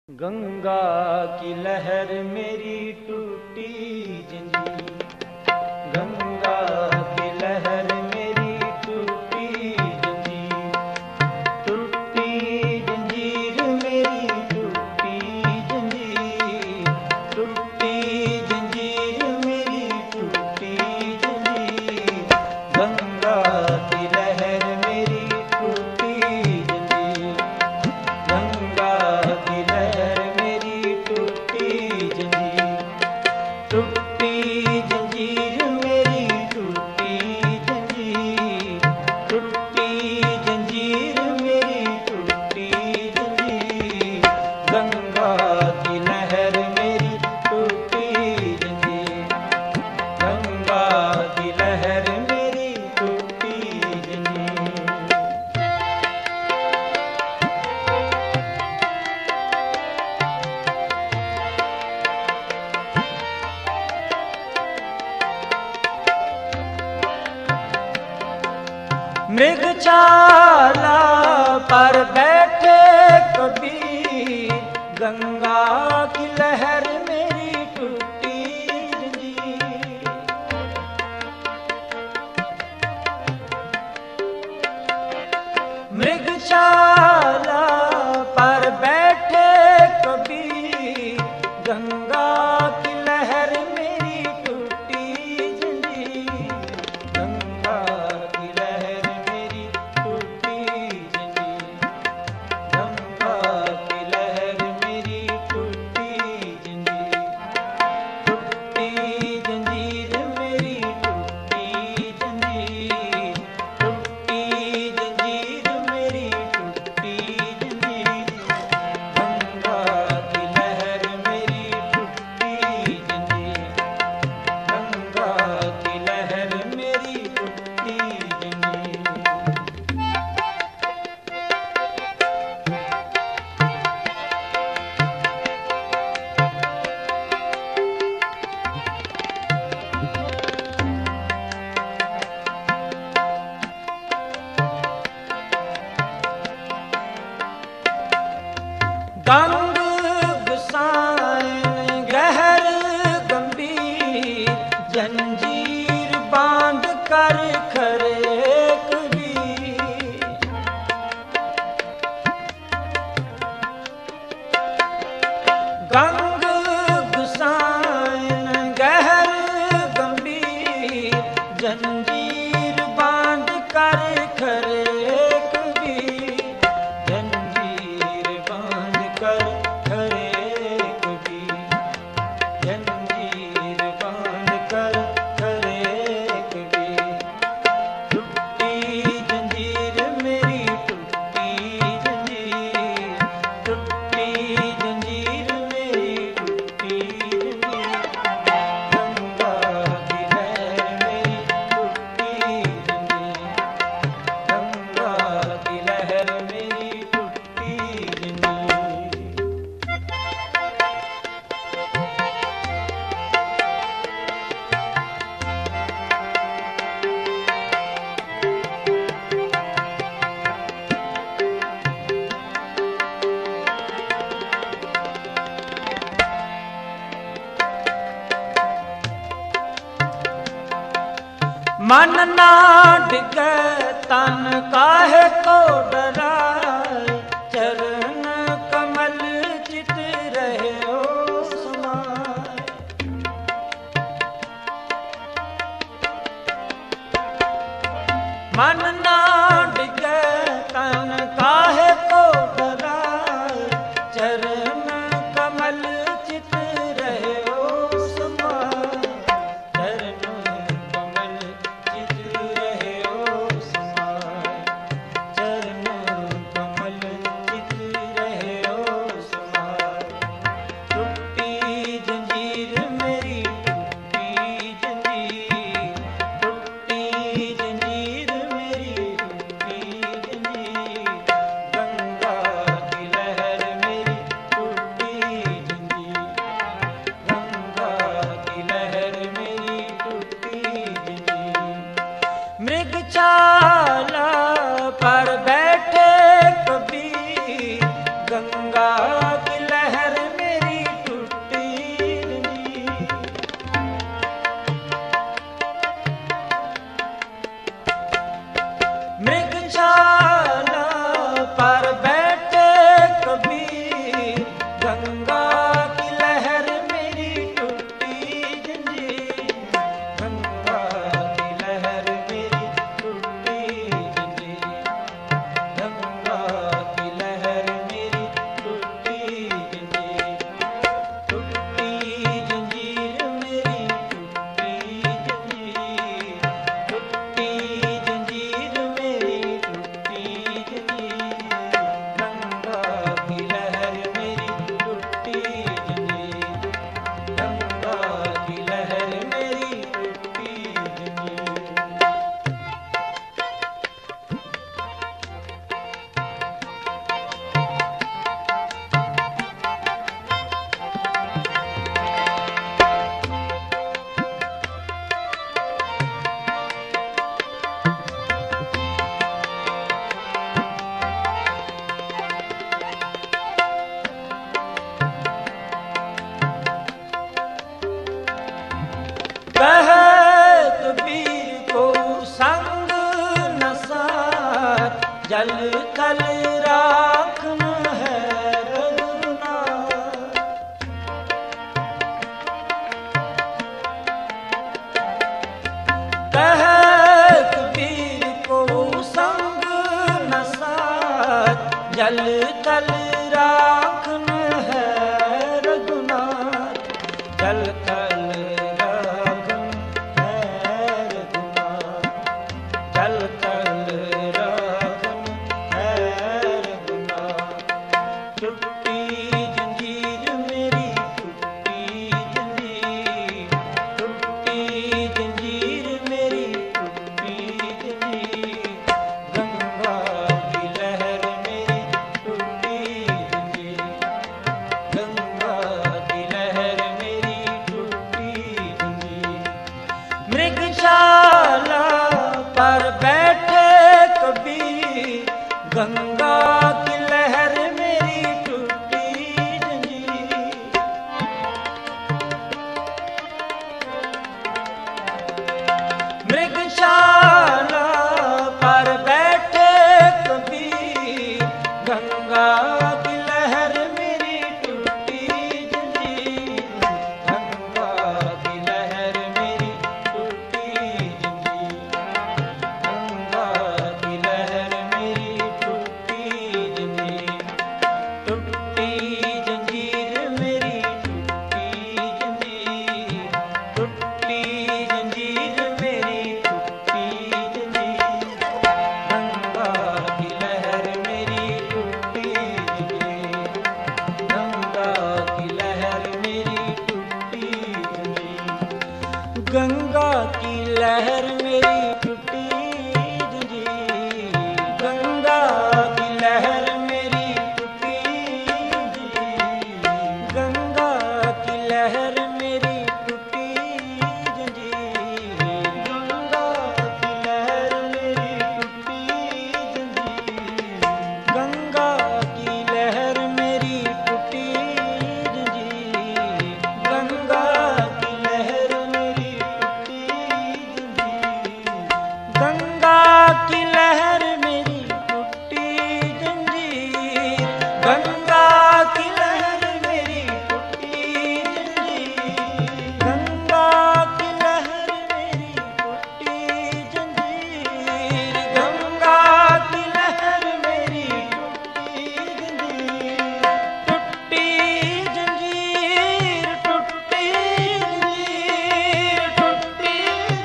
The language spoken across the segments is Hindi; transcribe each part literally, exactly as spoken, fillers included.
गंगा की लहर मेरी टूटी जंजीर, गंगा की लहर मेरी टूटी जंजीर, टूटी जंजीर मेरी टूटी जंजीर, टूटी जंजीर मेरी टूटी जंजीर, गंगा की लहर मेरी टूटी जंजीर, गंगा की लहर मेरी टूटी जंजीर, टूटी जंजीर मेरी टूटी जंजीर, टूटी जंजीर मेरी टूटी जंजीर, गंगा की लहर मेरी टूटी जंजीर, गंगा की लहर मेरी टूटी जंजीर। मृगशाला पर बैठे कबीर, गंगा की लहर मेरी टूटी जंजीर, मृगशाला पर बैठे कबीर, गंगा की लहर मेरी टूटी जंजीर, गंगा की लहर मेरी टूटी जंजीर, गंगा की लहर मेरी टूटी जंजीर, टूटी जंजीर मेरी टूटी जंजीर, टूटी जंजीर मेरी टूटी जंजीर, गंगा की लहर मेरी टूटी जंजीर, गंगा की लहर मेरी टूटी जंजीर। गंग गुसाइन गहर गंभीर, जंजीर बांध कर खरे कबीर, गंग गुसाइन गहर गंभीर, जंजीर बांध कर खरे कबीर, जंजीर बांध कर खरे कबीर, जंजीर बांध कर खरे कबीर, टूटी जंजीर मेरी टूटी जंजीर, टूटी जंजीर मेरी टूटी जंजीर, गंगा की लहर मेरी टूटी जंजीर, गंगा की लहर मेरी टूटी जंजीर। मन ना डिगे तन काहे को डराए, चरण कमल चित रहे ओ समाए, मन ना डिगे तन काहे को डराए, चरण कमल चित रहे ओ समाए, चरण कमल चित रहे ओ समाए, चरण कमल चित रहे ओ समाए, टूटी जंजीर मेरी टूटी जंजीर, टूटी जंजीर मेरी टूटी जंजीर, गंगा की लहर मेरी टूटी जंजीर, गंगा की लहर मेरी टूटी जंजीर। मृगशाला पर बैठे कबीर, गंगा की लहर जल थल राखन है रघुनाथ। कह कबीर को संग न साथ, जल थल राखन है रघुनाथ। जल थल राखन है रघुनाथ, जल थल राखन है रघुनाथ। टूटी जंजीर मेरी टूटी जंजीर, टूटी जंजीर मेरी टूटी जंजीर। गंगा की लहर मेरी टूटी जंजीर, गंगा की लहर मेरी टूटी जंजीर। मृगशाला पर बैठे कबीर, गंगा की लहर मेरी टूटी जंजीर। मृगशाला पर बैठे कबीर, गंगा की लहर मेरी टूटी जंजीर। गंगा की लहर मेरी टूटी जंजीर, गंगा की लहर मेरी टूटी जंजीर। टूटी जंजीर मेरी टूटी जंजीर, टूटी जंजीर मेरी टूटी जंजीर। गंगा की लहर मेरी टूटी जंजीर, गंगा की लहर मेरी टूटी जंजीर। गंगा की लहर मेरी टूटी जंजीर, गंगा की लहर मेरी टूटी जंजीर। गंगा की लहर मेरी टूटी जंजीर, गंगा की लहर मेरी टूटी जंजीर। गंगा की लहर मेरी टूटी जंजीर, गंगा की लहर मेरी टूटी जंजीर। गंगा की लहर मेरी टूटी जंजीर, गंगा की लहर मेरी टूटी जंजीर। गंगा की लहर मेरी टूटी जंजीर, गंगा की लहर मेरी टूटी जंजीर। टूटी जंजीर, टूटी जंजीर, टूटी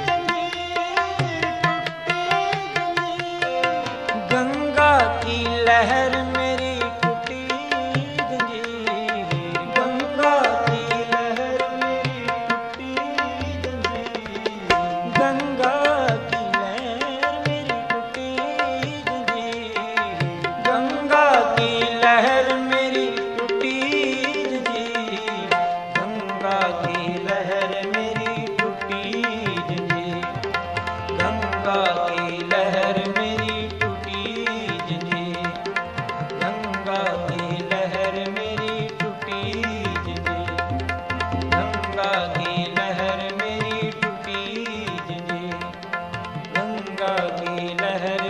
जंजीर। गंगा की लहर मेरी टूटी जंजीर, गंगा की लहर मेरी टूटी जंजीर। गंगा की लहर मेरी टूटी जंजीर, गंगा की लहर मेरी टूटी जंजीर। गंगा की लहर मेरी टूटी जंजीर, गंगा की लहर मेरी टूटी जंजीर। गंगा की लहर मेरी टूटी जंजीर, गंगा की लहर मेरी टूटी जंजीर। गंगा की लहर